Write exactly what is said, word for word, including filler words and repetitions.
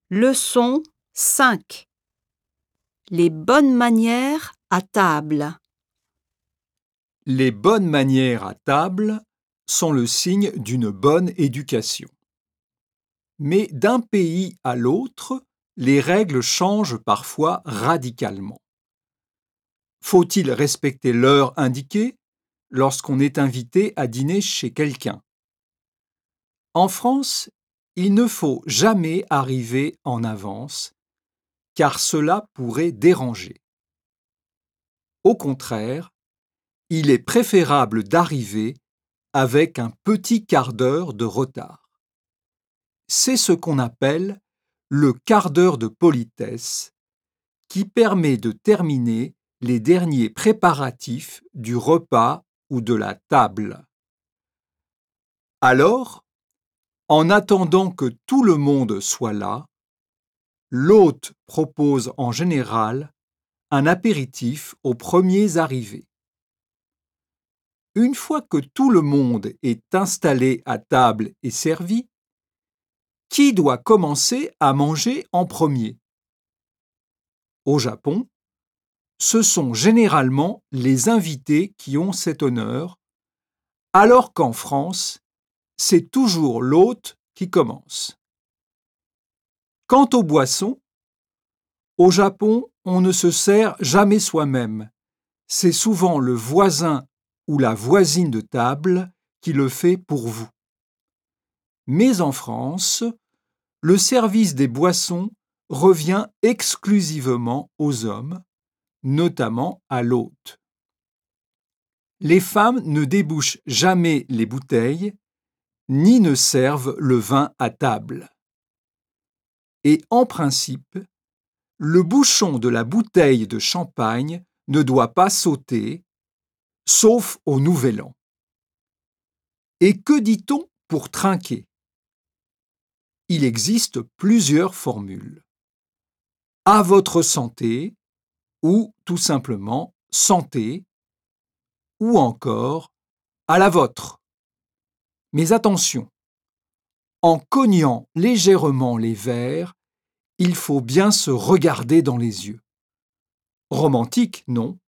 Leçon cinq. Les bonnes manières à table. Les bonnes manières à table sont le signe d'une bonne éducation. Mais d'un pays à l'autre, les règles changent parfois radicalement. Faut-il respecter l'heure indiquée lorsqu'on est invité à dîner chez quelqu'un? En France, il ne faut jamais arriver en avance, car cela pourrait déranger. Au contraire, il est préférable d'arriver avec un petit quart d'heure de retard. C'est ce qu'on appelle le quart d'heure de politesse, qui permet de terminer les derniers préparatifs du repas ou de la table. Alors, en attendant que tout le monde soit là, l'hôte propose en général un apéritif aux premiers arrivés. Une fois que tout le monde est installé à table et servi, qui doit commencer à manger en premier? Au Japon, ce sont généralement les invités qui ont cet honneur, alors qu'en France, c'est toujours l'hôte qui commence. Quant aux boissons, au Japon, on ne se sert jamais soi-même. C'est souvent le voisin ou la voisine de table qui le fait pour vous. Mais en France, le service des boissons revient exclusivement aux hommes, notamment à l'hôte. Les femmes ne débouchent jamais les bouteilles, ni ne servent le vin à table. Et en principe, le bouchon de la bouteille de champagne ne doit pas sauter, sauf au Nouvel An. Et que dit-on pour trinquer? Il existe plusieurs formules. À votre santé, ou tout simplement santé, ou encore à la vôtre. Mais attention, en cognant légèrement les verres, il faut bien se regarder dans les yeux. Romantique, non?